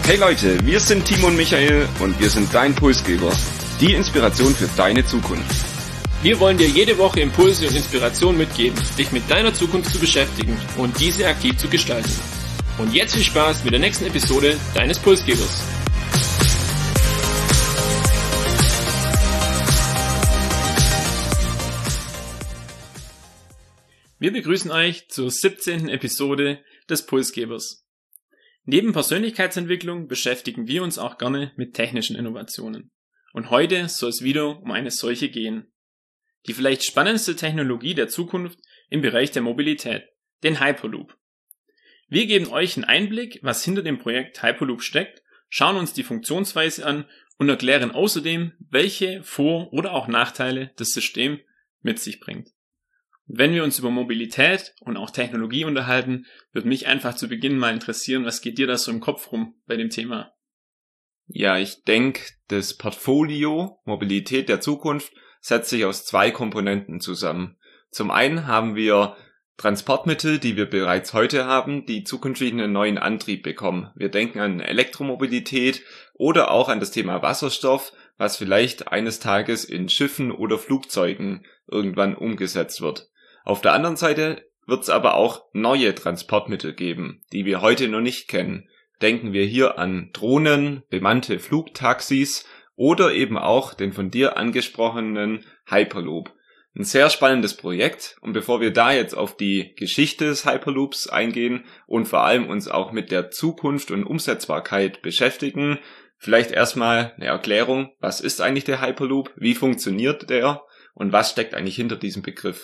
Hey Leute, wir sind Timo und Michael und wir sind dein Pulsgeber. Die Inspiration für deine Zukunft. Wir wollen dir jede Woche Impulse und Inspiration mitgeben, dich mit deiner Zukunft zu beschäftigen und diese aktiv zu gestalten. Und jetzt viel Spaß mit der nächsten Episode deines Pulsgebers. Wir begrüßen euch zur 17. Episode des Pulsgebers. Neben Persönlichkeitsentwicklung beschäftigen wir uns auch gerne mit technischen Innovationen. Und heute soll es wieder um eine solche gehen. Die vielleicht spannendste Technologie der Zukunft im Bereich der Mobilität, den Hyperloop. Wir geben euch einen Einblick, was hinter dem Projekt Hyperloop steckt, schauen uns die Funktionsweise an und erklären außerdem, welche Vor- oder auch Nachteile das System mit sich bringt. Wenn wir uns über Mobilität und auch Technologie unterhalten, würde mich einfach zu Beginn mal interessieren, was geht dir da so im Kopf rum bei dem Thema? Ja, ich denke, das Portfolio Mobilität der Zukunft setzt sich aus zwei Komponenten zusammen. Zum einen haben wir Transportmittel, die wir bereits heute haben, die zukünftig einen neuen Antrieb bekommen. Wir denken an Elektromobilität oder auch an das Thema Wasserstoff, was vielleicht eines Tages in Schiffen oder Flugzeugen irgendwann umgesetzt wird. Auf der anderen Seite wird es aber auch neue Transportmittel geben, die wir heute noch nicht kennen. Denken wir hier an Drohnen, bemannte Flugtaxis oder eben auch den von dir angesprochenen Hyperloop. Ein sehr spannendes Projekt, und bevor wir da jetzt auf die Geschichte des Hyperloops eingehen und vor allem uns auch mit der Zukunft und Umsetzbarkeit beschäftigen, vielleicht erstmal eine Erklärung, was ist eigentlich der Hyperloop, wie funktioniert der und was steckt eigentlich hinter diesem Begriff?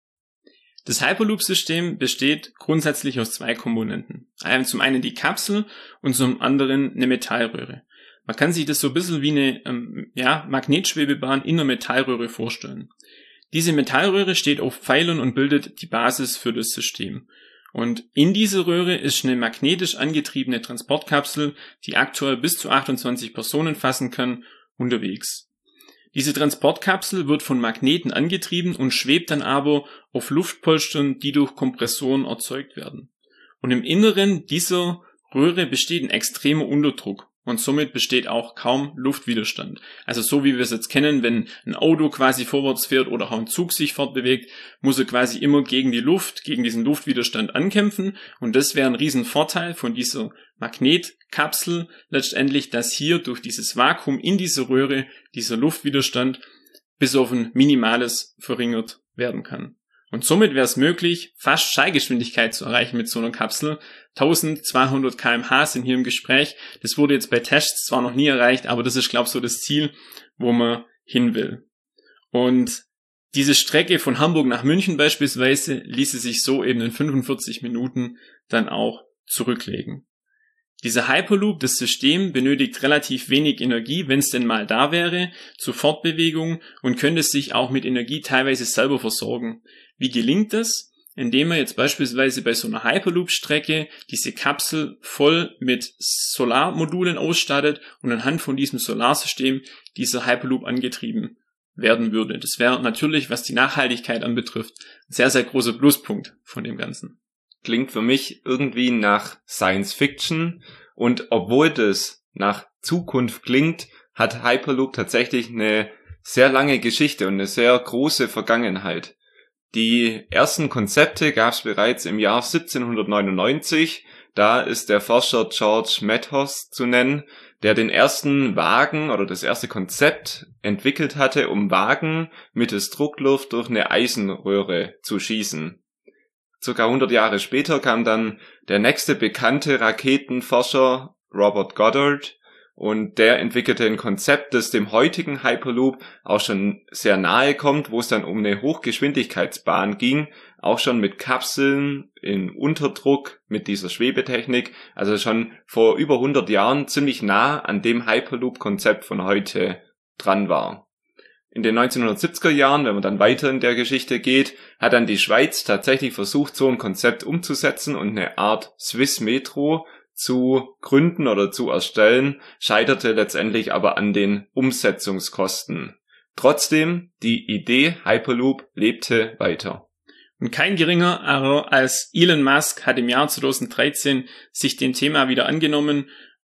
Das Hyperloop-System besteht grundsätzlich aus zwei Komponenten. Zum einen die Kapsel und zum anderen eine Metallröhre. Man kann sich das so ein bisschen wie eine Magnetschwebebahn in einer Metallröhre vorstellen. Diese Metallröhre steht auf Pfeilern und bildet die Basis für das System. Und in dieser Röhre ist eine magnetisch angetriebene Transportkapsel, die aktuell bis zu 28 Personen fassen kann, unterwegs. Diese Transportkapsel wird von Magneten angetrieben und schwebt dann aber auf Luftpolstern, die durch Kompressoren erzeugt werden. Und im Inneren dieser Röhre besteht ein extremer Unterdruck und somit besteht auch kaum Luftwiderstand. Also so wie wir es jetzt kennen, wenn ein Auto quasi vorwärts fährt oder auch ein Zug sich fortbewegt, muss er quasi immer gegen die Luft, gegen diesen Luftwiderstand ankämpfen. Und das wäre ein Riesenvorteil von dieser Magnetkapsel letztendlich, dass hier durch dieses Vakuum in dieser Röhre dieser Luftwiderstand bis auf ein minimales verringert werden kann. Und somit wäre es möglich, fast Schallgeschwindigkeit zu erreichen mit so einer Kapsel. 1200 km/h sind hier im Gespräch. Das wurde jetzt bei Tests zwar noch nie erreicht, aber das ist, glaube ich, so das Ziel, wo man hin will. Und diese Strecke von Hamburg nach München beispielsweise ließe sich so eben in 45 Minuten dann auch zurücklegen. Dieser Hyperloop, das System, benötigt relativ wenig Energie, wenn es denn mal da wäre, zur Fortbewegung und könnte sich auch mit Energie teilweise selber versorgen. Wie gelingt das? Indem man jetzt beispielsweise bei so einer Hyperloop-Strecke diese Kapsel voll mit Solarmodulen ausstattet und anhand von diesem Solarsystem dieser Hyperloop angetrieben werden würde. Das wäre natürlich, was die Nachhaltigkeit anbetrifft, ein sehr, sehr großer Pluspunkt von dem Ganzen. Klingt für mich irgendwie nach Science Fiction, und obwohl das nach Zukunft klingt, hat Hyperloop tatsächlich eine sehr lange Geschichte und eine sehr große Vergangenheit. Die ersten Konzepte gab es bereits im Jahr 1799. Da ist der Forscher George Mathers zu nennen, der den ersten Wagen oder das erste Konzept entwickelt hatte, um Wagen mittels Druckluft durch eine Eisenröhre zu schießen. Circa 100 Jahre später kam dann der nächste bekannte Raketenforscher Robert Goddard, und der entwickelte ein Konzept, das dem heutigen Hyperloop auch schon sehr nahe kommt, wo es dann um eine Hochgeschwindigkeitsbahn ging, auch schon mit Kapseln in Unterdruck mit dieser Schwebetechnik, also schon vor über 100 Jahren ziemlich nah an dem Hyperloop-Konzept von heute dran war. In den 1970er Jahren, wenn man dann weiter in der Geschichte geht, hat dann die Schweiz tatsächlich versucht, so ein Konzept umzusetzen und eine Art Swiss Metro zu gründen oder zu erstellen, scheiterte letztendlich aber an den Umsetzungskosten. Trotzdem, die Idee Hyperloop lebte weiter. Und kein geringer als Elon Musk hat im Jahr 2013 sich dem Thema wieder angenommen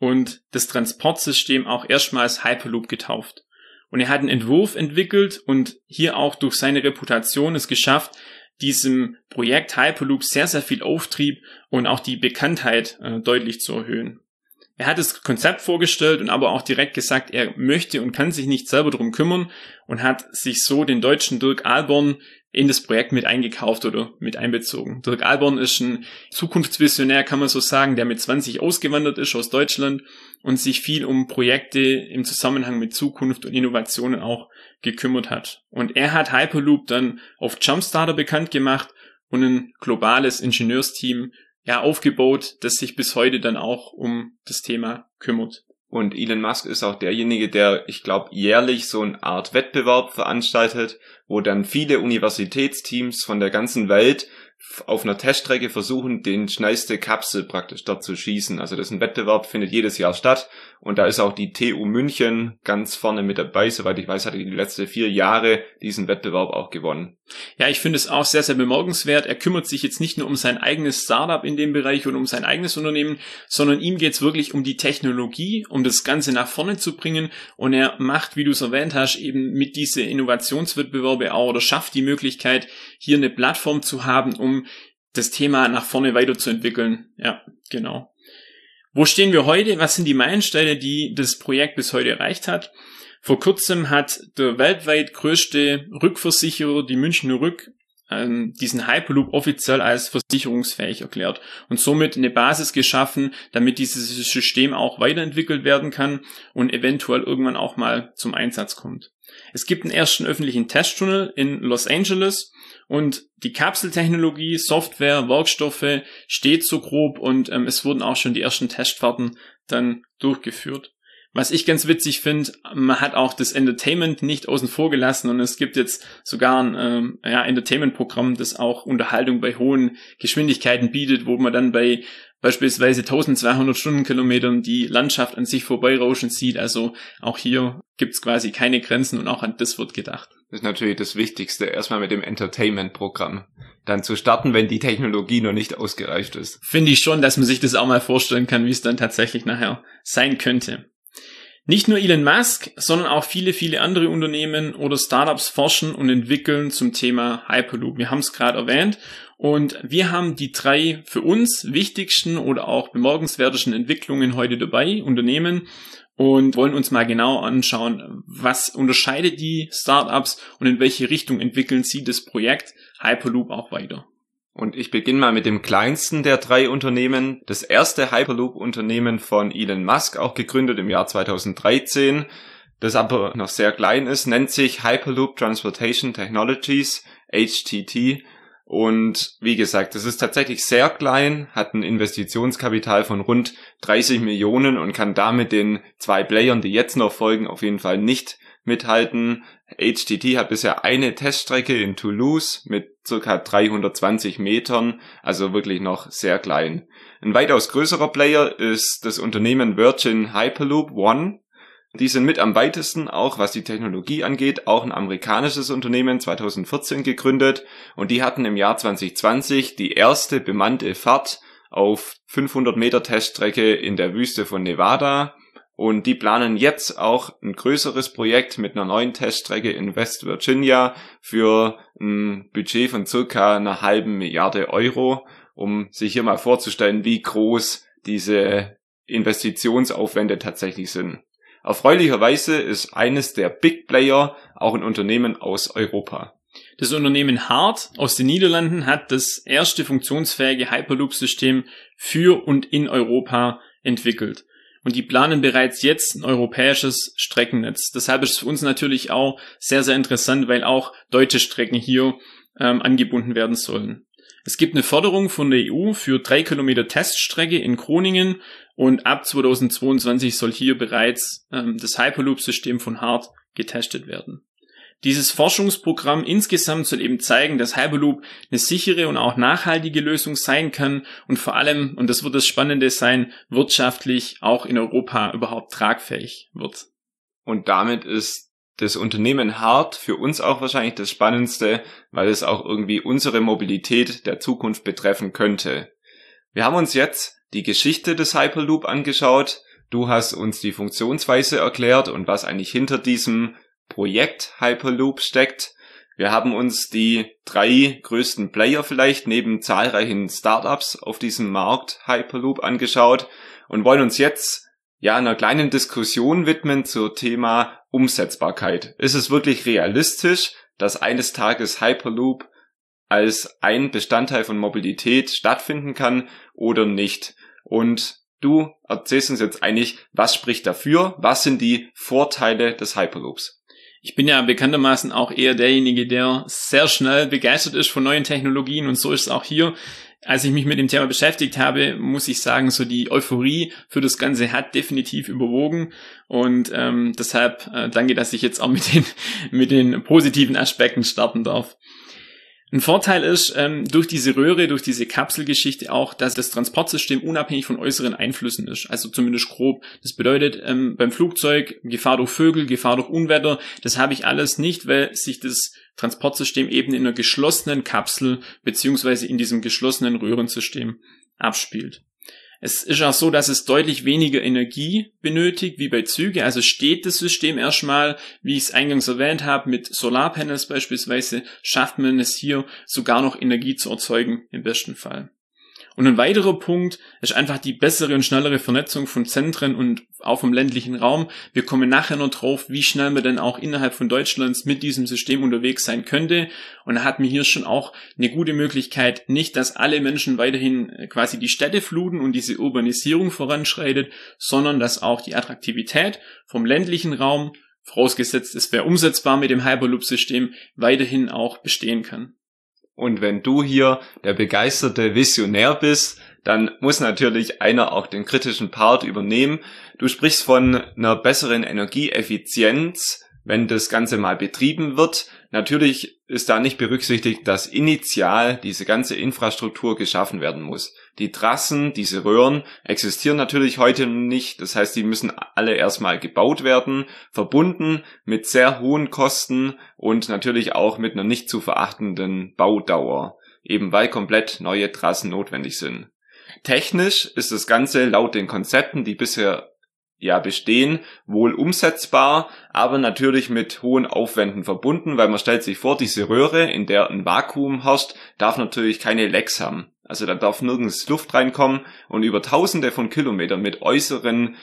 und das Transportsystem auch erstmals Hyperloop getauft. Und er hat einen Entwurf entwickelt und hier auch durch seine Reputation es geschafft, diesem Projekt Hyperloop sehr, sehr viel Auftrieb und auch die Bekanntheit deutlich zu erhöhen. Er hat das Konzept vorgestellt und aber auch direkt gesagt, er möchte und kann sich nicht selber darum kümmern und hat sich so den deutschen Dirk Ahlborn in das Projekt mit eingekauft oder mit einbezogen. Dirk Ahlborn ist ein Zukunftsvisionär, kann man so sagen, der mit 20 ausgewandert ist aus Deutschland und sich viel um Projekte im Zusammenhang mit Zukunft und Innovationen auch gekümmert hat. Und er hat Hyperloop dann auf Jumpstarter bekannt gemacht und ein globales Ingenieursteam aufgebaut, das sich bis heute dann auch um das Thema kümmert. Und Elon Musk ist auch derjenige, der, ich glaube, jährlich so eine Art Wettbewerb veranstaltet, wo dann viele Universitätsteams von der ganzen Welt auf einer Teststrecke versuchen, den schnellste Kapsel praktisch dort zu schießen. Also das ist ein Wettbewerb, findet jedes Jahr statt. Und da ist auch die TU München ganz vorne mit dabei. Soweit ich weiß, hat die letzten 4 Jahre diesen Wettbewerb auch gewonnen. Ja, ich finde es auch sehr, sehr bemerkenswert. Er kümmert sich jetzt nicht nur um sein eigenes Startup in dem Bereich oder um sein eigenes Unternehmen, sondern ihm geht es wirklich um die Technologie, um das Ganze nach vorne zu bringen. Und er macht, wie du es erwähnt hast, eben mit diese Innovationswettbewerbe auch oder schafft die Möglichkeit, hier eine Plattform zu haben, um das Thema nach vorne weiterzuentwickeln. Ja, genau. Wo stehen wir heute? Was sind die Meilensteine, die das Projekt bis heute erreicht hat? Vor kurzem hat der weltweit größte Rückversicherer, die Münchner Rück, diesen Hyperloop offiziell als versicherungsfähig erklärt und somit eine Basis geschaffen, damit dieses System auch weiterentwickelt werden kann und eventuell irgendwann auch mal zum Einsatz kommt. Es gibt einen ersten öffentlichen Testtunnel in Los Angeles und die Kapseltechnologie, Software, Werkstoffe steht so grob und es wurden auch schon die ersten Testfahrten dann durchgeführt. Was ich ganz witzig finde, man hat auch das Entertainment nicht außen vor gelassen und es gibt jetzt sogar ein Entertainment-Programm, das auch Unterhaltung bei hohen Geschwindigkeiten bietet, wo man dann bei beispielsweise 1200 Stundenkilometern die Landschaft an sich vorbeirauschen sieht. Also auch hier gibt's quasi keine Grenzen und auch an das wird gedacht. Das ist natürlich das Wichtigste, erstmal mit dem Entertainment-Programm dann zu starten, wenn die Technologie noch nicht ausgereift ist. Finde ich schon, dass man sich das auch mal vorstellen kann, wie es dann tatsächlich nachher sein könnte. Nicht nur Elon Musk, sondern auch viele, viele andere Unternehmen oder Startups forschen und entwickeln zum Thema Hyperloop. Wir haben es gerade erwähnt und wir haben die 3 für uns wichtigsten oder auch bemerkenswertesten Entwicklungen heute dabei, Unternehmen, und wollen uns mal genau anschauen, was unterscheidet die Startups und in welche Richtung entwickeln sie das Projekt Hyperloop auch weiter. Und ich beginne mal mit dem kleinsten der 3 Unternehmen. Das erste Hyperloop-Unternehmen von Elon Musk, auch gegründet im Jahr 2013, das aber noch sehr klein ist, nennt sich Hyperloop Transportation Technologies, HTT. Und wie gesagt, das ist tatsächlich sehr klein, hat ein Investitionskapital von rund 30 Millionen und kann damit den 2 Playern, die jetzt noch folgen, auf jeden Fall nicht mithalten. HTT hat bisher eine Teststrecke in Toulouse mit ca. 320 Metern, also wirklich noch sehr klein. Ein weitaus größerer Player ist das Unternehmen Virgin Hyperloop One. Die sind mit am weitesten, auch was die Technologie angeht, auch ein amerikanisches Unternehmen, 2014 gegründet, und die hatten im Jahr 2020 die erste bemannte Fahrt auf 500 Meter Teststrecke in der Wüste von Nevada. Und die planen jetzt auch ein größeres Projekt mit einer neuen Teststrecke in West Virginia für ein Budget von circa einer halben Milliarde Euro, um sich hier mal vorzustellen, wie groß diese Investitionsaufwände tatsächlich sind. Erfreulicherweise ist eines der Big Player auch ein Unternehmen aus Europa. Das Unternehmen Hart aus den Niederlanden hat das erste funktionsfähige Hyperloop-System für und in Europa entwickelt. Und die planen bereits jetzt ein europäisches Streckennetz. Deshalb ist es für uns natürlich auch sehr, sehr interessant, weil auch deutsche Strecken hier angebunden werden sollen. Es gibt eine Förderung von der EU für 3 Kilometer Teststrecke in Groningen und ab 2022 soll hier bereits das Hyperloop-System von Hart getestet werden. Dieses Forschungsprogramm insgesamt soll eben zeigen, dass Hyperloop eine sichere und auch nachhaltige Lösung sein kann und vor allem, und das wird das Spannende sein, wirtschaftlich auch in Europa überhaupt tragfähig wird. Und damit ist das Unternehmen Hart für uns auch wahrscheinlich das Spannendste, weil es auch irgendwie unsere Mobilität der Zukunft betreffen könnte. Wir haben uns jetzt die Geschichte des Hyperloop angeschaut, Du hast uns die Funktionsweise erklärt und was eigentlich hinter diesem Projekt Hyperloop steckt. Wir haben uns die 3 größten Player vielleicht neben zahlreichen Startups auf diesem Markt Hyperloop angeschaut und wollen uns jetzt einer kleinen Diskussion widmen zum Thema Umsetzbarkeit. Ist es wirklich realistisch, dass eines Tages Hyperloop als ein Bestandteil von Mobilität stattfinden kann oder nicht? Und du erzählst uns jetzt eigentlich, was spricht dafür? Was sind die Vorteile des Hyperloops? Ich bin ja bekanntermaßen auch eher derjenige, der sehr schnell begeistert ist von neuen Technologien, und so ist es auch hier. Als ich mich mit dem Thema beschäftigt habe, muss ich sagen, so die Euphorie für das Ganze hat definitiv überwogen, und deshalb danke, dass ich jetzt auch mit den positiven Aspekten starten darf. Ein Vorteil ist durch diese Röhre, durch diese Kapselgeschichte auch, dass das Transportsystem unabhängig von äußeren Einflüssen ist, also zumindest grob. Das bedeutet, beim Flugzeug Gefahr durch Vögel, Gefahr durch Unwetter, das habe ich alles nicht, weil sich das Transportsystem eben in einer geschlossenen Kapsel beziehungsweise in diesem geschlossenen Röhrensystem abspielt. Es ist auch so, dass es deutlich weniger Energie benötigt wie bei Zügen. Also steht das System erstmal, wie ich es eingangs erwähnt habe, mit Solarpanels beispielsweise, schafft man es hier sogar noch Energie zu erzeugen im besten Fall. Und ein weiterer Punkt ist einfach die bessere und schnellere Vernetzung von Zentren und auch vom ländlichen Raum. Wir kommen nachher noch drauf, wie schnell man denn auch innerhalb von Deutschlands mit diesem System unterwegs sein könnte. Und da hat man hier schon auch eine gute Möglichkeit, nicht, dass alle Menschen weiterhin quasi die Städte fluten und diese Urbanisierung voranschreitet, sondern dass auch die Attraktivität vom ländlichen Raum, vorausgesetzt es wäre umsetzbar mit dem Hyperloop-System, weiterhin auch bestehen kann. Und wenn du hier der begeisterte Visionär bist, dann muss natürlich einer auch den kritischen Part übernehmen. Du sprichst von einer besseren Energieeffizienz, wenn das Ganze mal betrieben wird. Natürlich ist da nicht berücksichtigt, dass initial diese ganze Infrastruktur geschaffen werden muss. Die Trassen, diese Röhren existieren natürlich heute nicht. Das heißt, die müssen alle erstmal gebaut werden, verbunden mit sehr hohen Kosten und natürlich auch mit einer nicht zu verachtenden Baudauer, eben weil komplett neue Trassen notwendig sind. Technisch ist das Ganze laut den Konzepten, die bisher bestehen, wohl umsetzbar, aber natürlich mit hohen Aufwänden verbunden, weil man stellt sich vor, diese Röhre, in der ein Vakuum herrscht, darf natürlich keine Lecks haben. Also da darf nirgends Luft reinkommen, und über Tausende von Kilometern mit äußeren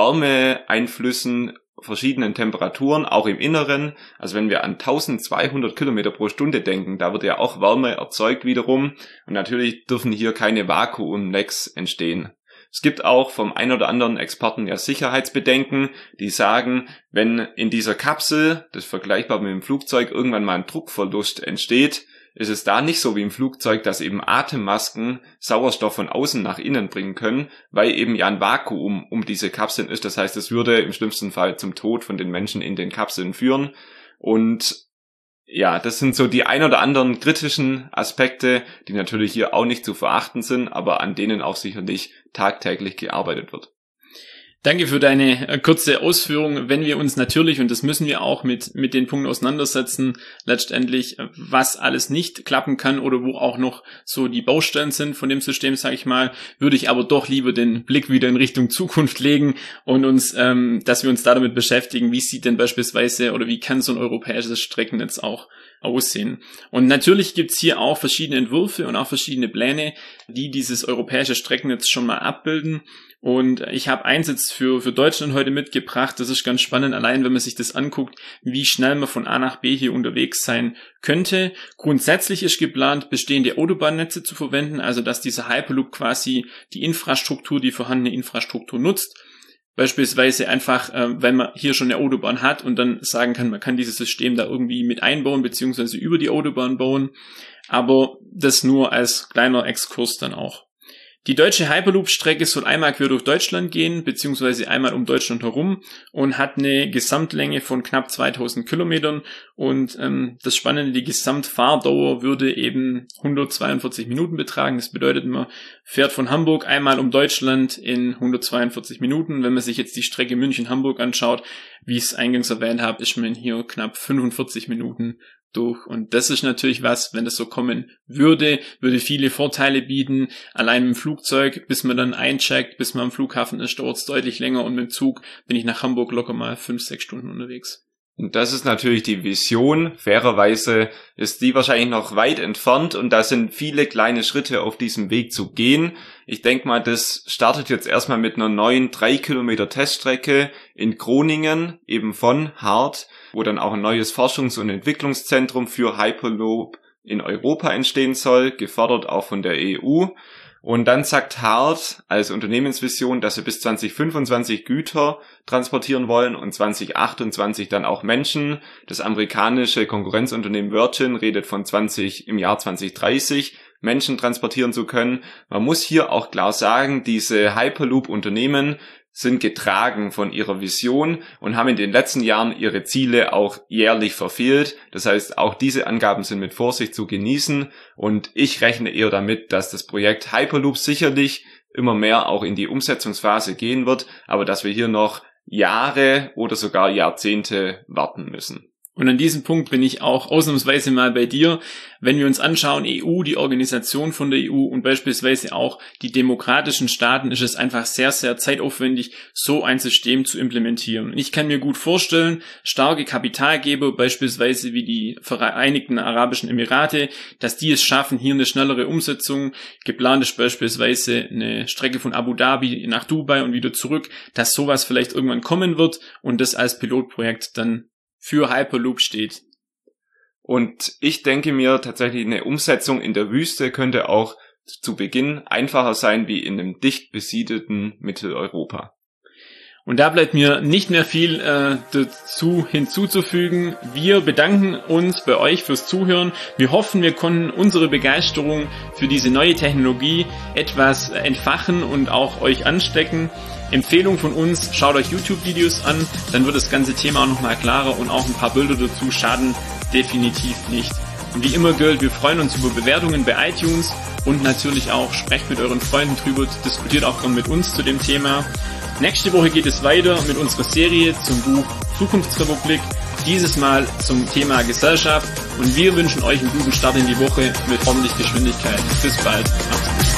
Wärmeeinflüssen, verschiedenen Temperaturen, auch im Inneren, also wenn wir an 1200 Kilometer pro Stunde denken, da wird ja auch Wärme erzeugt wiederum, und natürlich dürfen hier keine Vakuumlecks entstehen. Es gibt auch vom ein oder anderen Experten Sicherheitsbedenken, die sagen, wenn in dieser Kapsel, das ist vergleichbar mit dem Flugzeug, irgendwann mal ein Druckverlust entsteht, ist es da nicht so wie im Flugzeug, dass eben Atemmasken Sauerstoff von außen nach innen bringen können, weil eben ein Vakuum um diese Kapseln ist. Das heißt, es würde im schlimmsten Fall zum Tod von den Menschen in den Kapseln führen. Und das sind so die ein oder anderen kritischen Aspekte, die natürlich hier auch nicht zu verachten sind, aber an denen auch sicherlich tagtäglich gearbeitet wird. Danke für deine kurze Ausführung. Wenn wir uns natürlich, und das müssen wir auch mit den Punkten auseinandersetzen, letztendlich, was alles nicht klappen kann oder wo auch noch so die Baustellen sind von dem System, sage ich mal, würde ich aber doch lieber den Blick wieder in Richtung Zukunft legen und uns, dass wir uns damit beschäftigen, wie sieht denn beispielsweise oder wie kann so ein europäisches Streckennetz auch aussehen. Und natürlich gibt's hier auch verschiedene Entwürfe und auch verschiedene Pläne, die dieses europäische Streckennetz schon mal abbilden. Und ich habe eins jetzt für Deutschland heute mitgebracht. Das ist ganz spannend, allein wenn man sich das anguckt, wie schnell man von A nach B hier unterwegs sein könnte. Grundsätzlich ist geplant, bestehende Autobahnnetze zu verwenden, also dass dieser Hyperloop quasi die vorhandene Infrastruktur nutzt. Beispielsweise einfach, wenn man hier schon eine Autobahn hat und dann sagen kann, man kann dieses System da irgendwie mit einbauen beziehungsweise über die Autobahn bauen. Aber das nur als kleiner Exkurs dann auch. Die deutsche Hyperloop-Strecke soll einmal quer durch Deutschland gehen, beziehungsweise einmal um Deutschland herum, und hat eine Gesamtlänge von knapp 2000 Kilometern. Und das Spannende, die Gesamtfahrdauer würde eben 142 Minuten betragen. Das bedeutet, man fährt von Hamburg einmal um Deutschland in 142 Minuten. Wenn man sich jetzt die Strecke München-Hamburg anschaut, wie ich es eingangs erwähnt habe, ist man hier knapp 45 Minuten durch. Und das ist natürlich was, wenn das so kommen würde viele Vorteile bieten. Allein mit dem Flugzeug, bis man dann eincheckt, bis man am Flughafen ist, dauert es deutlich länger und mit dem Zug bin ich nach Hamburg locker mal 5-6 Stunden unterwegs. Und das ist natürlich die Vision. Fairerweise ist die wahrscheinlich noch weit entfernt und da sind viele kleine Schritte auf diesem Weg zu gehen. Ich denke mal, das startet jetzt erstmal mit einer neuen 3 Kilometer Teststrecke in Groningen, eben von HART, wo dann auch ein neues Forschungs- und Entwicklungszentrum für Hyperloop in Europa entstehen soll, gefördert auch von der EU. Und dann sagt HART als Unternehmensvision, dass sie bis 2025 Güter transportieren wollen und 2028 dann auch Menschen. Das amerikanische Konkurrenzunternehmen Virgin redet von im Jahr 2030 Menschen transportieren zu können. Man muss hier auch klar sagen, diese Hyperloop-Unternehmen sind getragen von ihrer Vision und haben in den letzten Jahren ihre Ziele auch jährlich verfehlt. Das heißt, auch diese Angaben sind mit Vorsicht zu genießen und ich rechne eher damit, dass das Projekt Hyperloop sicherlich immer mehr auch in die Umsetzungsphase gehen wird, aber dass wir hier noch Jahre oder sogar Jahrzehnte warten müssen. Und an diesem Punkt bin ich auch ausnahmsweise mal bei dir. Wenn wir uns anschauen, EU, die Organisation von der EU und beispielsweise auch die demokratischen Staaten, ist es einfach sehr, sehr zeitaufwendig, so ein System zu implementieren. Und ich kann mir gut vorstellen, starke Kapitalgeber, beispielsweise wie die Vereinigten Arabischen Emirate, dass die es schaffen, hier eine schnellere Umsetzung. Geplant ist beispielsweise eine Strecke von Abu Dhabi nach Dubai und wieder zurück, dass sowas vielleicht irgendwann kommen wird und das als Pilotprojekt dann für Hyperloop steht. Und ich denke mir tatsächlich, eine Umsetzung in der Wüste könnte auch zu Beginn einfacher sein wie in einem dicht besiedelten Mitteleuropa. Und da bleibt mir nicht mehr viel dazu hinzuzufügen. Wir bedanken uns bei euch fürs Zuhören. Wir hoffen, wir konnten unsere Begeisterung für diese neue Technologie etwas entfachen und auch euch anstecken. Empfehlung von uns, schaut euch YouTube-Videos an, dann wird das ganze Thema auch nochmal klarer und auch ein paar Bilder dazu schaden definitiv nicht. Und wie immer gilt, wir freuen uns über Bewertungen bei iTunes und natürlich auch, sprecht mit euren Freunden drüber, diskutiert auch mit uns zu dem Thema. Nächste Woche geht es weiter mit unserer Serie zum Buch Zukunftsrepublik, dieses Mal zum Thema Gesellschaft und wir wünschen euch einen guten Start in die Woche mit ordentlich Geschwindigkeit. Bis bald. Macht's gut.